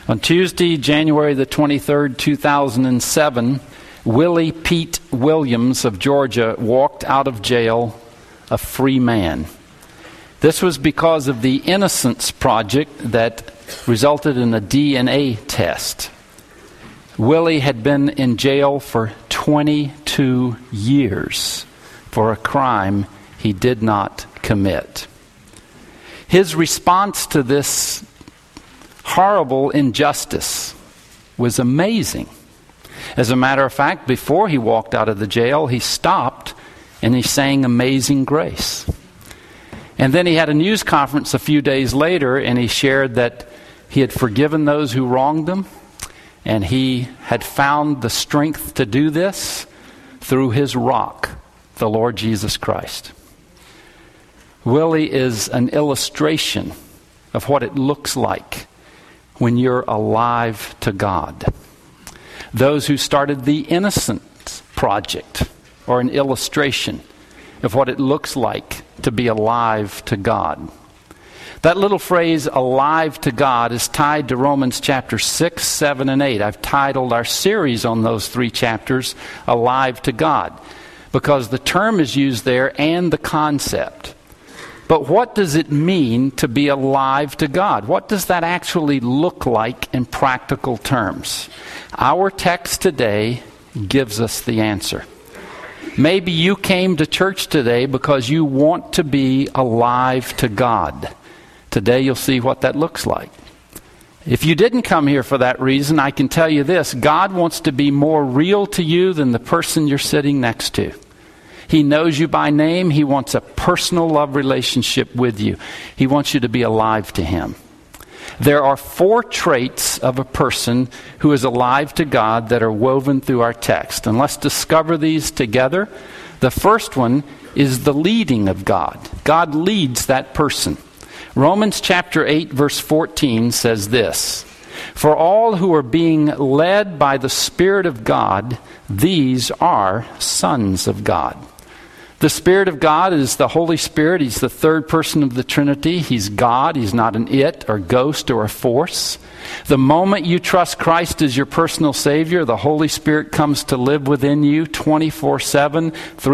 On Tuesday, January the 23rd, 2007, Willie Pete Williams of Georgia walked out of jail a free man. This was because of the Innocence Project that resulted in a DNA test. Willie had been in jail for 22 years for a crime he did not commit. His response to this horrible injustice was amazing. As a matter of fact, before he walked out of the jail, he stopped and he sang Amazing Grace. And then he had a news conference a few days later, and he shared that he had forgiven those who wronged him, and he had found the strength to do this through his rock, the Lord Jesus Christ. Willie is an illustration of what it looks like when you're alive to God. Those who started the Innocence Project are an illustration of what it looks like to be alive to God. That little phrase, alive to God, is tied to Romans chapter 6, 7, and 8. I've titled our series on those three chapters, Alive to God, because the term is used there and the concept. But what does it mean to be alive to God? What does that actually look like in practical terms? Our text today gives us the answer. Maybe you came to church today because you want to be alive to God. Today you'll see what that looks like. If you didn't come here for that reason, I can tell you this: God wants to be more real to you than the person you're sitting next to. He knows you by name. He wants a personal love relationship with you. He wants you to be alive to Him. There are 4 traits of a person who is alive to God that are woven through our text. And let's discover these together. The first one is the leading of God. God leads that person. Romans chapter 8, verse 14 says this: "For all who are being led by the Spirit of God, these are sons of God." The Spirit of God is the Holy Spirit. He's the third person of the Trinity. He's God. He's not an it or ghost or a force. The moment you trust Christ as your personal Savior, the Holy Spirit comes to live within you 24/7,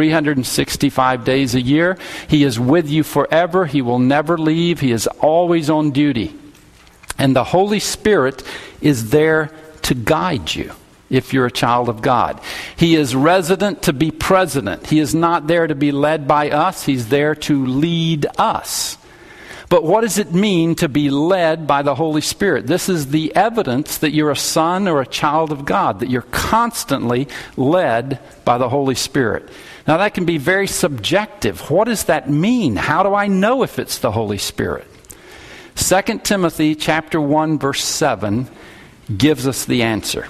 365 days a year. He is with you forever. He will never leave. He is always on duty. And the Holy Spirit is there to guide you if you're a child of God. He is resident to be president. He is not there to be led by us. He's there to lead us. But what does it mean to be led by the Holy Spirit? This is the evidence that you're a son or a child of God, that you're constantly led by the Holy Spirit. Now that can be very subjective. What does that mean? How do I know if it's the Holy Spirit? 2 Timothy chapter 1, verse 7 gives us the answer.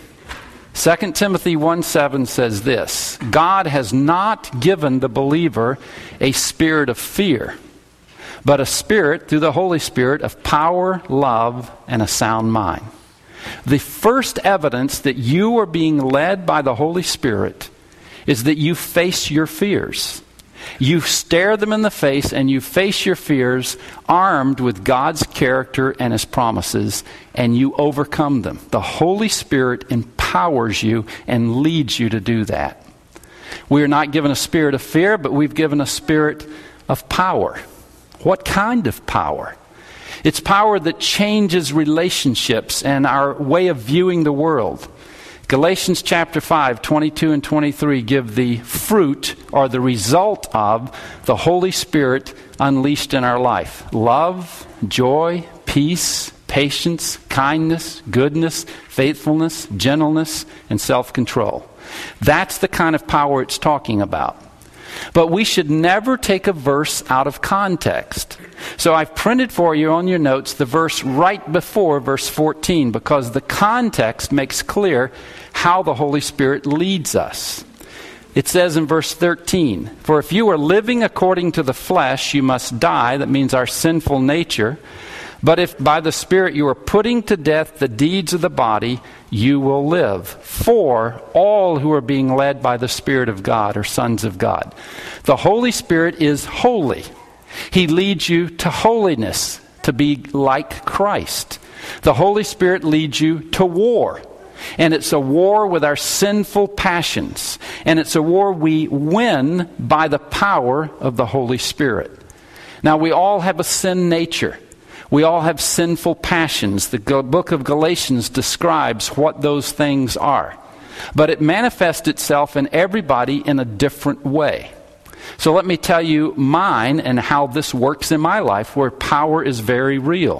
2 Timothy 1:7 says this: "God has not given the believer a spirit of fear, but a spirit, through the Holy Spirit, of power, love, and a sound mind." The first evidence that you are being led by the Holy Spirit is that you face your fears. You stare them in the face and you face your fears armed with God's character and His promises, and you overcome them. The Holy Spirit empowers you and leads you to do that. We are not given a spirit of fear, but we've given a spirit of power. What kind of power? It's power that changes relationships and our way of viewing the world. Galatians chapter 5, 22 and 23 give the fruit or the result of the Holy Spirit unleashed in our life: love, joy, peace, patience, kindness, goodness, faithfulness, gentleness, and self-control. That's the kind of power it's talking about. But we should never take a verse out of context. So I've printed for you on your notes the verse right before verse 14, because the context makes clear how the Holy Spirit leads us. It says in verse 13, "For if you are living according to the flesh, you must die." That means our sinful nature. "But if by the Spirit you are putting to death the deeds of the body, you will live. For all who are being led by the Spirit of God are sons of God." The Holy Spirit is holy. He leads you to holiness, to be like Christ. The Holy Spirit leads you to war. And it's a war with our sinful passions. And it's a war we win by the power of the Holy Spirit. Now, we all have a sin nature. We all have sinful passions. The book of Galatians describes what those things are. But it manifests itself in everybody in a different way. So let me tell you mine and how this works in my life, where power is very real.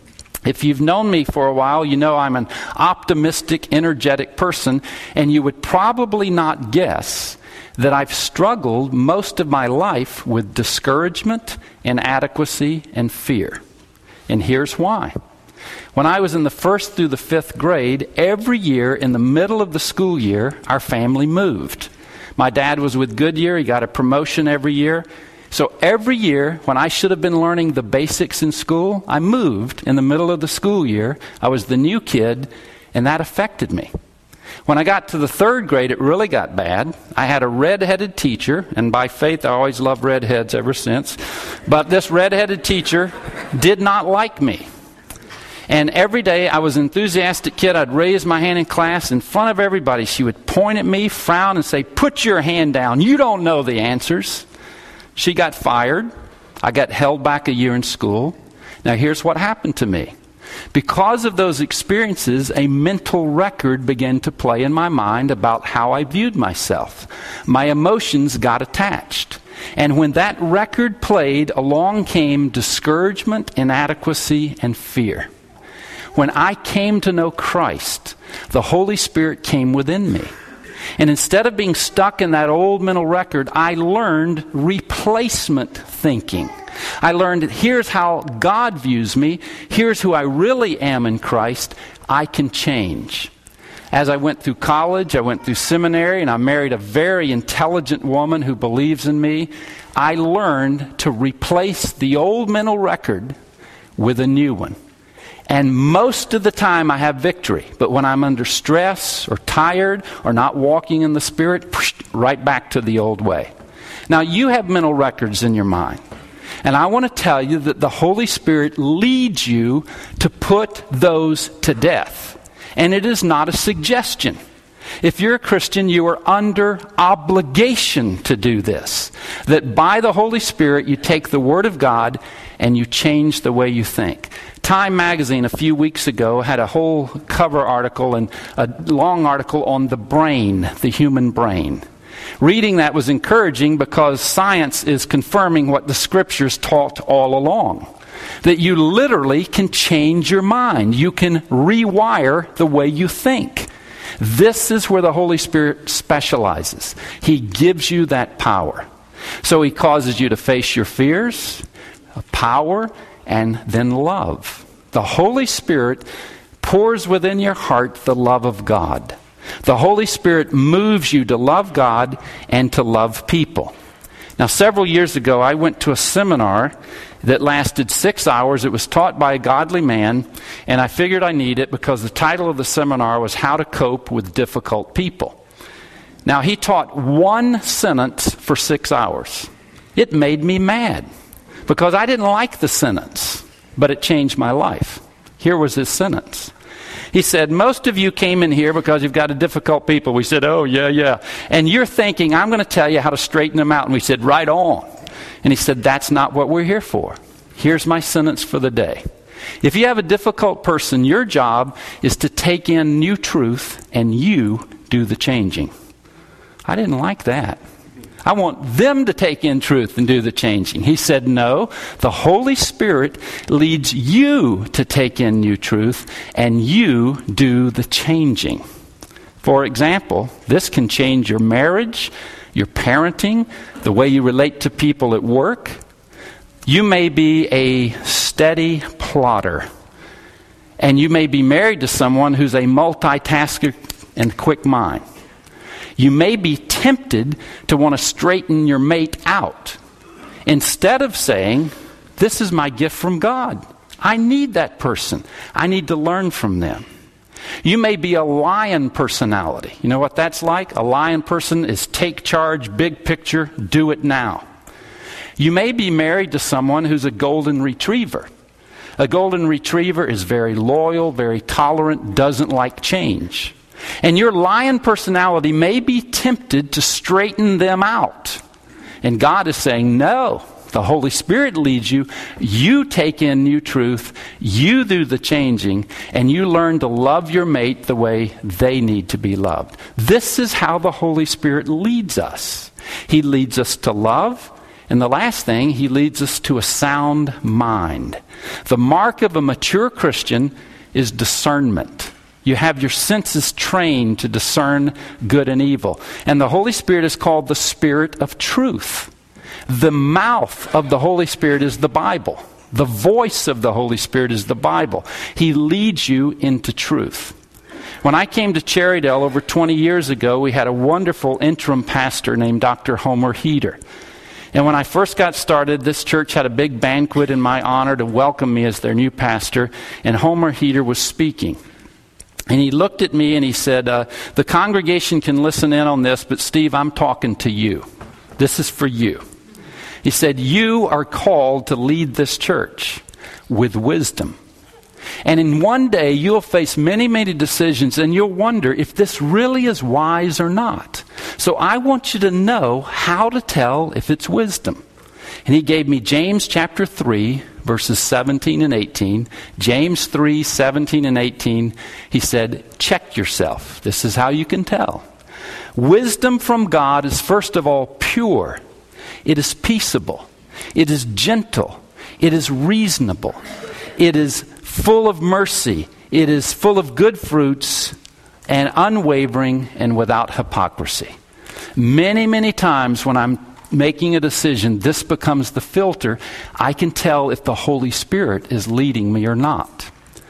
If you've known me for a while, you know I'm an optimistic, energetic person, and you would probably not guess that I've struggled most of my life with discouragement, inadequacy, and fear. And here's why. When I was in the 1st through the 5th grade, every year in the middle of the school year, our family moved. My dad was with Goodyear. He got a promotion every year. So every year, when I should have been learning the basics in school, I moved in the middle of the school year. I was the new kid, and that affected me. When I got to the 3rd grade, it really got bad. I had a red-headed teacher, and by faith, I always loved redheads ever since. But this red-headed teacher did not like me. And every day, I was an enthusiastic kid. I'd raise my hand in class in front of everybody. She would point at me, frown, and say, "Put your hand down. You don't know the answers." She got fired. I got held back a year in school. Now, here's what happened to me. Because of those experiences, a mental record began to play in my mind about how I viewed myself. My emotions got attached. And when that record played, along came discouragement, inadequacy, and fear. When I came to know Christ, the Holy Spirit came within me. And instead of being stuck in that old mental record, I learned replacement thinking. I learned that here's how God views me. Here's who I really am in Christ. I can change. As I went through college, I went through seminary, and I married a very intelligent woman who believes in me. I learned to replace the old mental record with a new one. And most of the time I have victory. But when I'm under stress or tired or not walking in the Spirit, right back to the old way. Now, you have mental records in your mind. And I want to tell you that the Holy Spirit leads you to put those to death. And it is not a suggestion. If you're a Christian, you are under obligation to do this. That by the Holy Spirit, you take the Word of God and you change the way you think. Time magazine a few weeks ago had a whole cover article and a long article on the brain, the human brain. Reading that was encouraging because science is confirming what the Scriptures taught all along. That you literally can change your mind. You can rewire the way you think. This is where the Holy Spirit specializes. He gives you that power. So He causes you to face your fears, power, and then love. The Holy Spirit pours within your heart the love of God. The Holy Spirit moves you to love God and to love people. Now, several years ago, I went to a seminar that lasted 6 hours. It was taught by a godly man, and I figured I need it because the title of the seminar was How to Cope with Difficult People. Now, he taught one sentence for 6 hours. It made me mad because I didn't like the sentence, but it changed my life. Here was his sentence. He said, most of you came in here because you've got a difficult people. We said, oh, yeah. And you're thinking, I'm going to tell you how to straighten them out. And we said, right on. And he said, that's not what we're here for. Here's my sentence for the day. If you have a difficult person, your job is to take in new truth and you do the changing. I didn't like that. I want them to take in truth and do the changing. He said, no, the Holy Spirit leads you to take in new truth and you do the changing. For example, this can change your marriage, your parenting, the way you relate to people at work. You may be a steady plotter, and you may be married to someone who's a multitasker and quick mind. You may be tempted to want to straighten your mate out instead of saying, this is my gift from God. I need that person. I need to learn from them. You may be a lion personality. You know what that's like? A lion person is take charge, big picture, do it now. You may be married to someone who's a golden retriever. A golden retriever is very loyal, very tolerant, doesn't like change. And your lion personality may be tempted to straighten them out. And God is saying, no. The Holy Spirit leads you. You take in new truth. You do the changing. And you learn to love your mate the way they need to be loved. This is how the Holy Spirit leads us. He leads us to love. And the last thing, He leads us to a sound mind. The mark of a mature Christian is discernment. You have your senses trained to discern good and evil. And the Holy Spirit is called the Spirit of truth. The mouth of the Holy Spirit is the Bible. The voice of the Holy Spirit is the Bible. He leads you into truth. When I came to Cherrydale over 20 years ago, we had a wonderful interim pastor named Dr. Homer Heater. And when I first got started, this church had a big banquet in my honor to welcome me as their new pastor, and Homer Heater was speaking. And he looked at me and he said, the congregation can listen in on this, but Steve, I'm talking to you. This is for you. He said, you are called to lead this church with wisdom. And in one day, you'll face many, many decisions, and you'll wonder if this really is wise or not. So I want you to know how to tell if it's wisdom. And he gave me James chapter 3, verses 17 and 18. James 3, 17 and 18. He said, check yourself. This is how you can tell. Wisdom from God is first of all pure. It is peaceable. It is gentle. It is reasonable. It is full of mercy. It is full of good fruits and unwavering and without hypocrisy. Many, many times when I'm making a decision, this becomes the filter. I can tell if the Holy Spirit is leading me or not.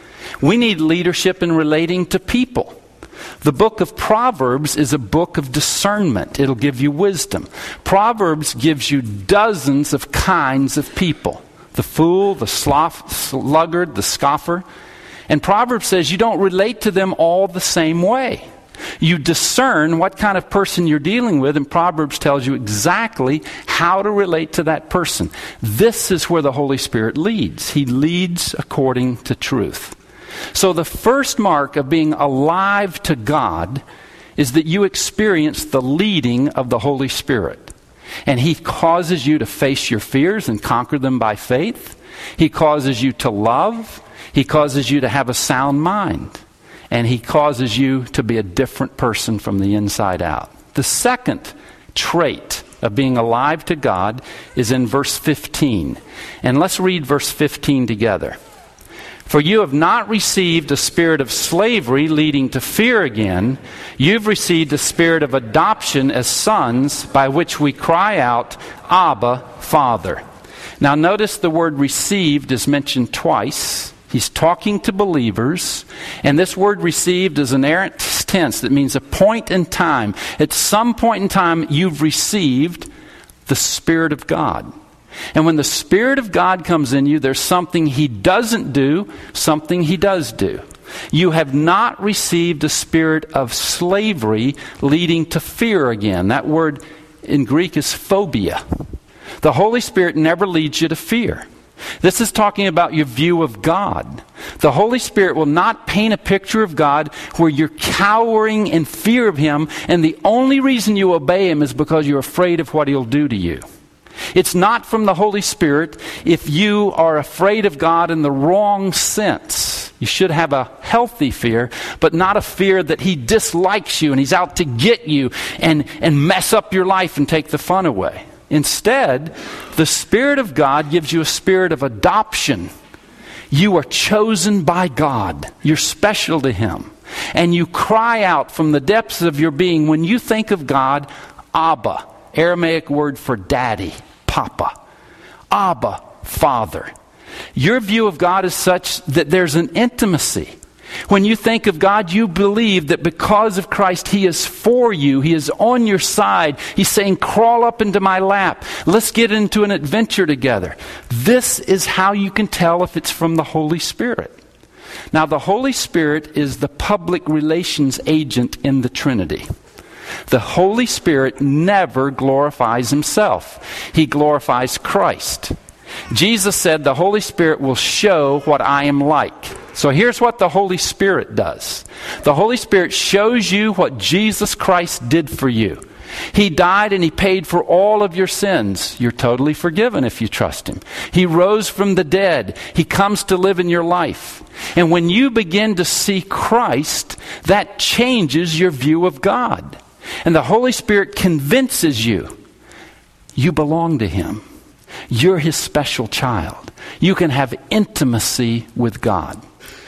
We need leadership in relating to people. The book of Proverbs is a book of discernment. It'll give you wisdom. Proverbs gives you dozens of kinds of people. The fool, the sluggard, the scoffer. And Proverbs says you don't relate to them all the same way. You discern what kind of person you're dealing with, and Proverbs tells you exactly how to relate to that person. This is where the Holy Spirit leads. He leads according to truth. So the first mark of being alive to God is that you experience the leading of the Holy Spirit. And He causes you to face your fears and conquer them by faith. He causes you to love. He causes you to have a sound mind. And He causes you to be a different person from the inside out. The second trait of being alive to God is in verse 15. And let's read verse 15 together. For you have not received a spirit of slavery leading to fear again. You've received a spirit of adoption as sons, by which we cry out, Abba, Father. Now notice the word received is mentioned twice. He's talking to believers. And this word received is an aorist tense. That means a point in time. At some point in time, you've received the Spirit of God. And when the Spirit of God comes in you, there's something He doesn't do, something He does do. You have not received a spirit of slavery leading to fear again. That word in Greek is phobia. The Holy Spirit never leads you to fear. This is talking about your view of God. The Holy Spirit will not paint a picture of God where you're cowering in fear of Him, and the only reason you obey Him is because you're afraid of what He'll do to you. It's not from the Holy Spirit if you are afraid of God in the wrong sense. You should have a healthy fear, but not a fear that He dislikes you and He's out to get you and mess up your life and take the fun away. Instead, the Spirit of God gives you a spirit of adoption. You are chosen by God. You're special to Him. And you cry out from the depths of your being when you think of God, Abba, Aramaic word for daddy, Papa. Abba, Father. Your view of God is such that there's an intimacy. When you think of God, you believe that because of Christ, He is for you. He is on your side. He's saying, crawl up into my lap. Let's get into an adventure together. This is how you can tell if it's from the Holy Spirit. Now, the Holy Spirit is the public relations agent in the Trinity. The Holy Spirit never glorifies Himself. He glorifies Christ. Jesus said the Holy Spirit will show what I am like. So here's what the Holy Spirit does. The Holy Spirit shows you what Jesus Christ did for you. He died and He paid for all of your sins. You're totally forgiven if you trust Him. He rose from the dead. He comes to live in your life. And when you begin to see Christ, that changes your view of God. And the Holy Spirit convinces you, you belong to Him. You're His special child. You can have intimacy with God.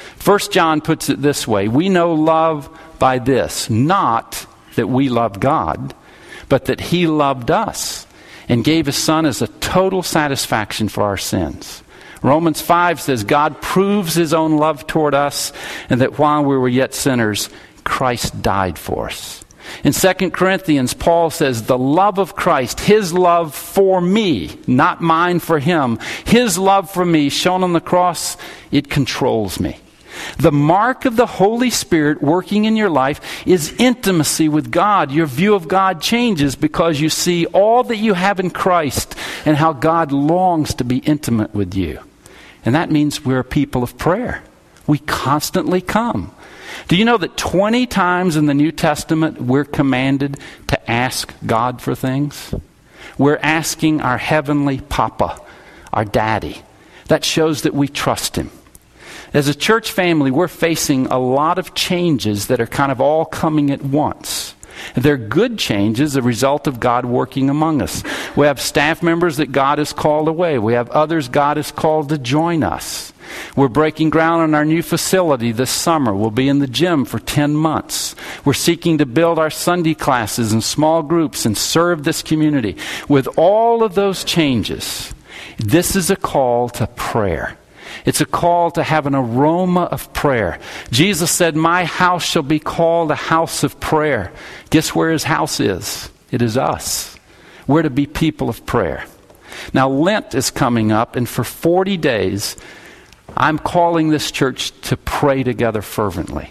1 John puts it this way: we know love by this, not that we love God, but that He loved us and gave His Son as a total satisfaction for our sins. Romans 5 says God proves His own love toward us, and that while we were yet sinners, Christ died for us. In 2 Corinthians, Paul says the love of Christ, His love for me, not mine for Him, His love for me shown on the cross, it controls me. The mark of the Holy Spirit working in your life is intimacy with God. Your view of God changes because you see all that you have in Christ and how God longs to be intimate with you. And that means we're a people of prayer. We constantly come. Do you know that 20 times in the New Testament we're commanded to ask God for things? We're asking our heavenly Papa, our Daddy. That shows that we trust Him. As a church family, we're facing a lot of changes that are kind of all coming at once. They're good changes, a result of God working among us. We have staff members that God has called away. We have others God has called to join us. We're breaking ground on our new facility this summer. We'll be in the gym for 10 months. We're seeking to build our Sunday classes and small groups and serve this community. With all of those changes, this is a call to prayer. It's a call to have an aroma of prayer. Jesus said, my house shall be called a house of prayer. Guess where His house is? It is us. We're to be people of prayer. Now, Lent is coming up, and for 40 days, I'm calling this church to pray together fervently.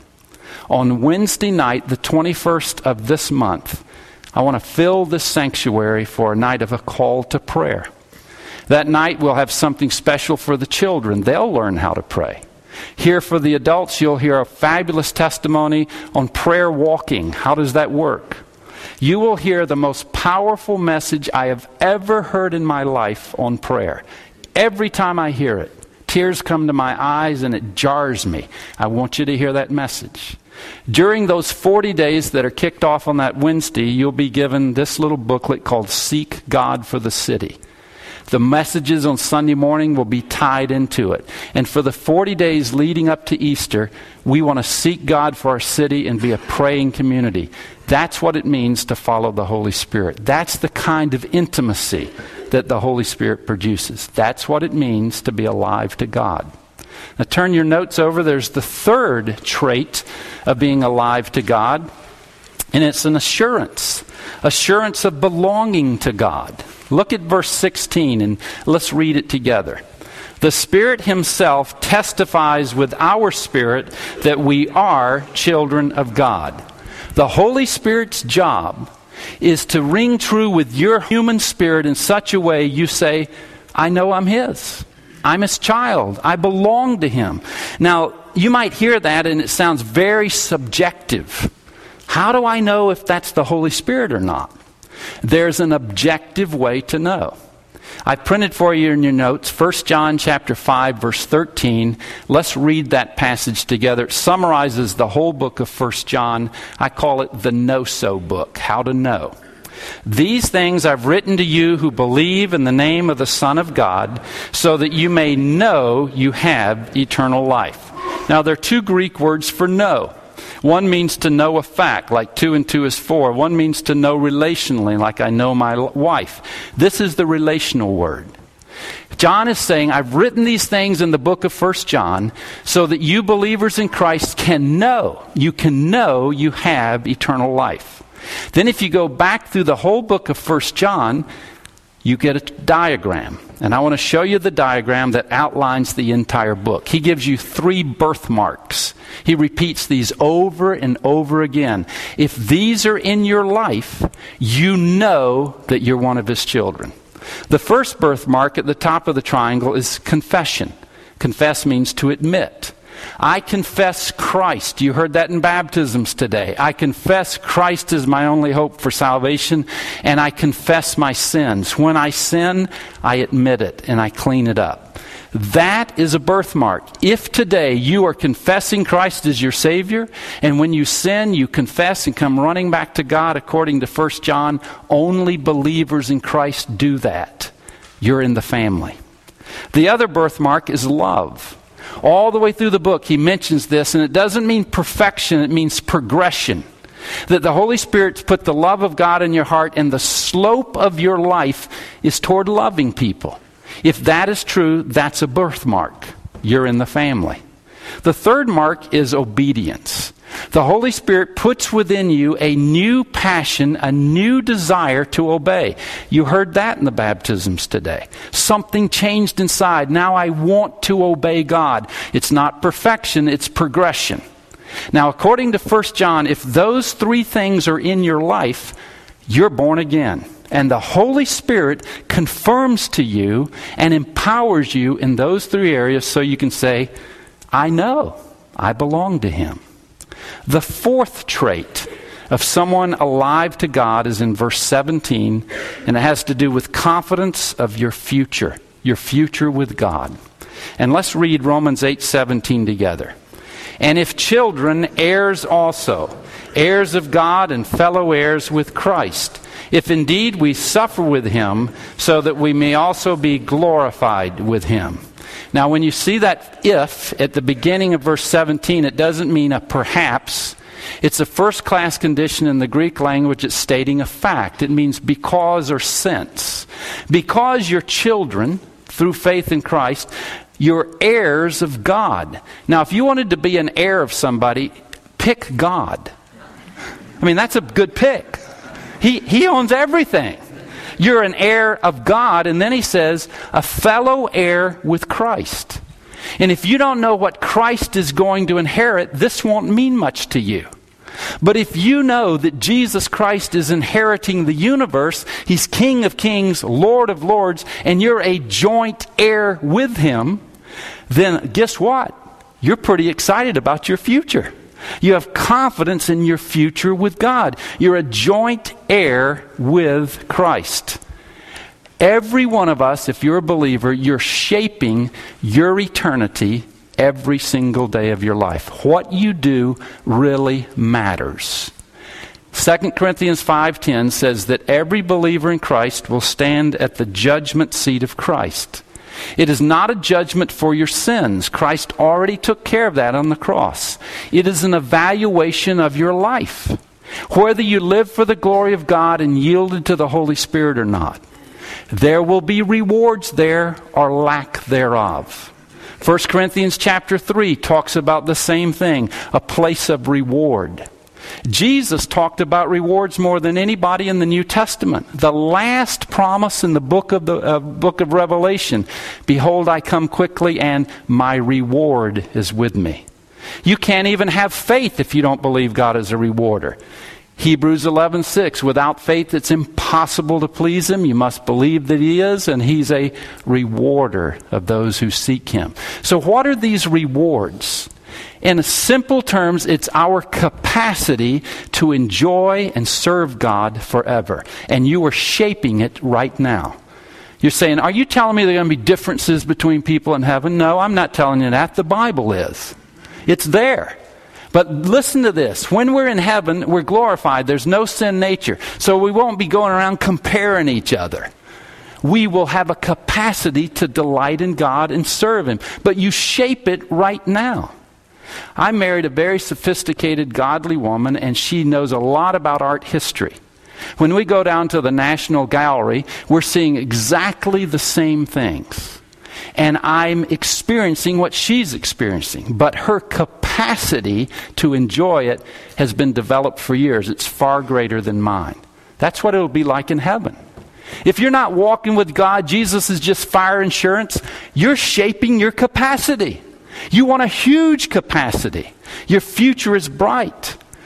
On Wednesday night, the 21st of this month, I want to fill this sanctuary for a night of a call to prayer. That night we'll have something special for the children. They'll learn how to pray. Here for the adults, you'll hear a fabulous testimony on prayer walking. How does that work? You will hear the most powerful message I have ever heard in my life on prayer. Every time I hear it, tears come to my eyes and it jars me. I want you to hear that message. During those 40 days that are kicked off on that Wednesday, you'll be given this little booklet called Seek God for the City. The messages on Sunday morning will be tied into it. And for the 40 days leading up to Easter, we want to seek God for our city and be a praying community. That's what it means to follow the Holy Spirit. That's the kind of intimacy that the Holy Spirit produces. That's what it means to be alive to God. Now turn your notes over. There's the third trait of being alive to God, and it's an assurance of belonging to God. Look at verse 16 and let's read it together. The Spirit Himself testifies with our spirit that we are children of God. The Holy Spirit's job is to ring true with your human spirit in such a way you say, I know I'm His. I'm His child. I belong to Him. Now, you might hear that and it sounds very subjective. How do I know if that's the Holy Spirit or not? There's an objective way to know. I printed for you in your notes 1 John chapter 5 verse 13. Let's read that passage together. It summarizes the whole book of 1 John. I call it the know-so book, how to know. These things I've written to you who believe in the name of the Son of God, so that you may know you have eternal life. Now there are two Greek words for know. One means to know a fact, like 2 and 2 is 4. One means to know relationally, like I know my wife. This is the relational word. John is saying, I've written these things in the book of 1 John so that you believers in Christ can know. You can know you have eternal life. Then if you go back through the whole book of 1 John, you get a diagram. And I want to show you the diagram that outlines the entire book. He gives you 3 birthmarks. He repeats these over and over again. If these are in your life, you know that you're one of His children. The first birthmark at the top of the triangle is confession. Confess means to admit. I confess Christ. You heard that in baptisms today. I confess Christ is my only hope for salvation, and I confess my sins. When I sin, I admit it and I clean it up. That is a birthmark. If today you are confessing Christ as your Savior, and when you sin, you confess and come running back to God, according to 1 John, only believers in Christ do that. You're in the family. The other birthmark is love. All the way through the book, he mentions this, and it doesn't mean perfection, it means progression. That the Holy Spirit's put the love of God in your heart, and the slope of your life is toward loving people. If that is true, that's a birthmark. You're in the family. The third mark is obedience. The Holy Spirit puts within you a new passion, a new desire to obey. You heard that in the baptisms today. Something changed inside. Now I want to obey God. It's not perfection, it's progression. Now, according to 1 John, if those three things are in your life, you're born again. And the Holy Spirit confirms to you and empowers you in those three areas so you can say, I know I belong to Him. The fourth trait of someone alive to God is in verse 17, and it has to do with confidence of your future with God. And let's read Romans 8:17 together. And if children, heirs also, heirs of God and fellow heirs with Christ, if indeed we suffer with Him, so that we may also be glorified with Him. Now, when you see that if at the beginning of verse 17, it doesn't mean a perhaps. It's a first-class condition in the Greek language. It's stating a fact. It means because or since. Because you're children, through faith in Christ, you're heirs of God. Now, if you wanted to be an heir of somebody, pick God. I mean, that's a good pick. He owns everything. You're an heir of God, and then he says, a fellow heir with Christ. And if you don't know what Christ is going to inherit, this won't mean much to you. But if you know that Jesus Christ is inheriting the universe, He's King of Kings, Lord of Lords, and you're a joint heir with Him, then guess what? You're pretty excited about your future. You have confidence in your future with God. You're a joint heir with Christ. Every one of us, if you're a believer, you're shaping your eternity every single day of your life. What you do really matters. 2 Corinthians 5:10 says that every believer in Christ will stand at the judgment seat of Christ. It is not a judgment for your sins. Christ already took care of that on the cross. It is an evaluation of your life, whether you live for the glory of God and yielded to the Holy Spirit or not. There will be rewards there or lack thereof. 1 Corinthians chapter 3 talks about the same thing, a place of reward. Jesus talked about rewards more than anybody in the New Testament. The last promise in the book of Revelation, behold, I come quickly and my reward is with me. You can't even have faith if you don't believe God is a rewarder. Hebrews 11:6, without faith it's impossible to please Him. You must believe that He is, and He's a rewarder of those who seek Him. So what are these rewards? In simple terms, it's our capacity to enjoy and serve God forever. And you are shaping it right now. You're saying, are you telling me there are going to be differences between people in heaven? No, I'm not telling you that. The Bible is. It's there. But listen to this. When we're in heaven, we're glorified. There's no sin nature. So we won't be going around comparing each other. We will have a capacity to delight in God and serve Him. But you shape it right now. I married a very sophisticated, godly woman, and she knows a lot about art history. When we go down to the National Gallery, we're seeing exactly the same things. And I'm experiencing what she's experiencing. But her capacity to enjoy it has been developed for years. It's far greater than mine. That's what it'll be like in heaven. If you're not walking with God, Jesus is just fire insurance, you're shaping your capacity. You want a huge capacity. Your future is bright.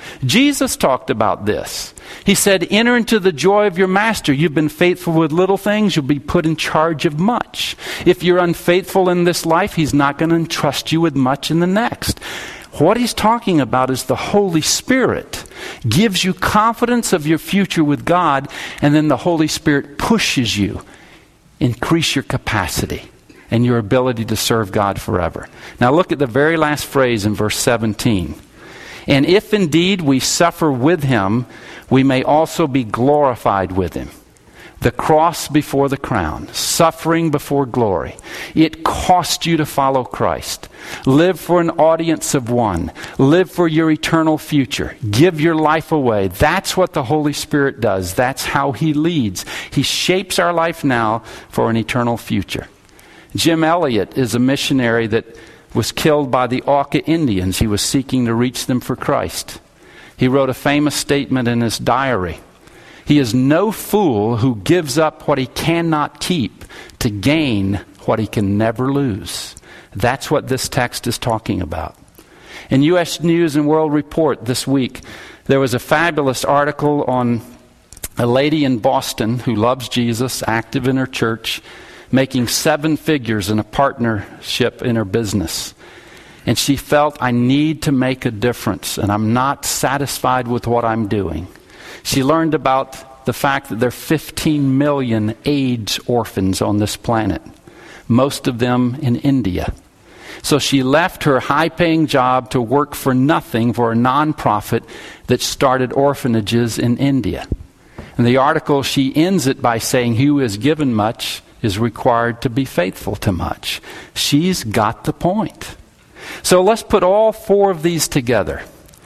Jesus talked about this. He said, enter into the joy of your master. You've been faithful with little things, you'll be put in charge of much. If you're unfaithful in this life, he's not going to entrust you with much in the next. What he's talking about is the Holy Spirit gives you confidence of your future with God, and then the Holy Spirit pushes you. Increase your capacity and your ability to serve God forever. Now look at the very last phrase in verse 17. And if indeed we suffer with him, we may also be glorified with him. The cross before the crown, suffering before glory. It cost you to follow Christ. Live for an audience of one. Live for your eternal future. Give your life away. That's what the Holy Spirit does. That's how he leads. He shapes our life now for an eternal future. Jim Elliot is a missionary that was killed by the Auca Indians. He was seeking to reach them for Christ. He wrote a famous statement in his diary. He is no fool who gives up what he cannot keep to gain what he can never lose. That's what this text is talking about. In U.S. News and World Report this week, there was a fabulous article on a lady in Boston who loves Jesus, active in her church, making 7 figures in a partnership in her business. And she felt, I need to make a difference, and I'm not satisfied with what I'm doing. She learned about the fact that there are 15 million AIDS orphans on this planet, most of them in India. So she left her high-paying job to work for nothing for a nonprofit that started orphanages in India. In the article, she ends it by saying, he who is given much is required to be faithful to much. She's got the point. So let's put all 4 of these together.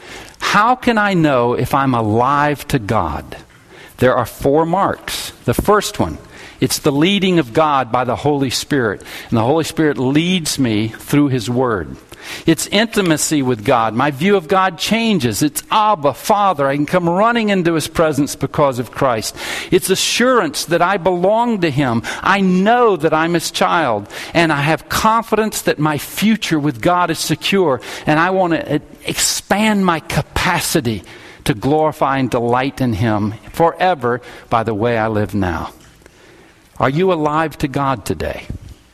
How can I know if I'm alive to God? There are 4 marks. The first one, it's the leading of God by the Holy Spirit. And the Holy Spirit leads me through his word. It's intimacy with God. My view of God changes. It's Abba, Father. I can come running into his presence because of Christ. It's assurance that I belong to him. I know that I'm his child. And I have confidence that my future with God is secure. And I want to expand my capacity to glorify and delight in him forever by the way I live now. Are you alive to God today?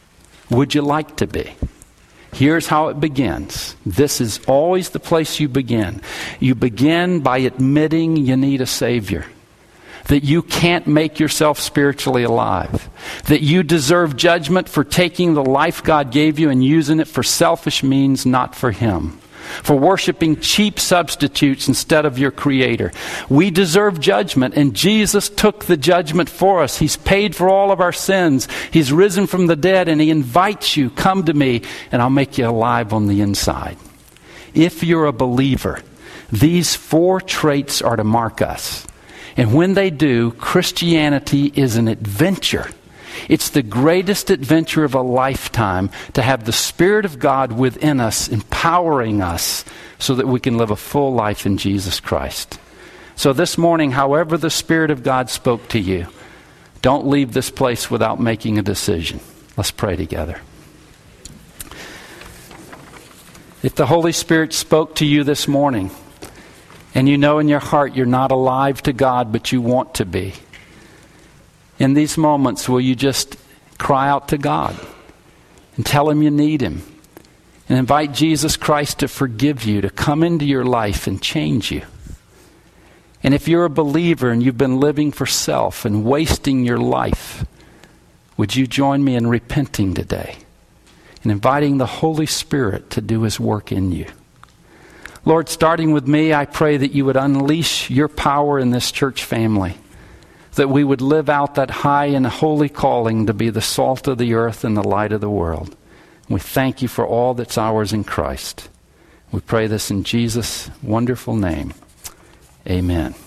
Would you like to be? Here's how it begins. This is always the place you begin. You begin by admitting you need a Savior. That you can't make yourself spiritually alive. That you deserve judgment for taking the life God gave you and using it for selfish means, not for him. For worshiping cheap substitutes instead of your Creator. We deserve judgment, and Jesus took the judgment for us. He's paid for all of our sins. He's risen from the dead, and he invites you, come to me, and I'll make you alive on the inside. If you're a believer, these 4 traits are to mark us. And when they do, Christianity is an adventure. It's the greatest adventure of a lifetime to have the Spirit of God within us, empowering us so that we can live a full life in Jesus Christ. So this morning, however the Spirit of God spoke to you, don't leave this place without making a decision. Let's pray together. If the Holy Spirit spoke to you this morning, and you know in your heart you're not alive to God, but you want to be, in these moments, will you just cry out to God and tell him you need him and invite Jesus Christ to forgive you, to come into your life and change you? And if you're a believer and you've been living for self and wasting your life, would you join me in repenting today and inviting the Holy Spirit to do his work in you? Lord, starting with me, I pray that you would unleash your power in this church family, that we would live out that high and holy calling to be the salt of the earth and the light of the world. We thank you for all that's ours in Christ. We pray this in Jesus' wonderful name. Amen.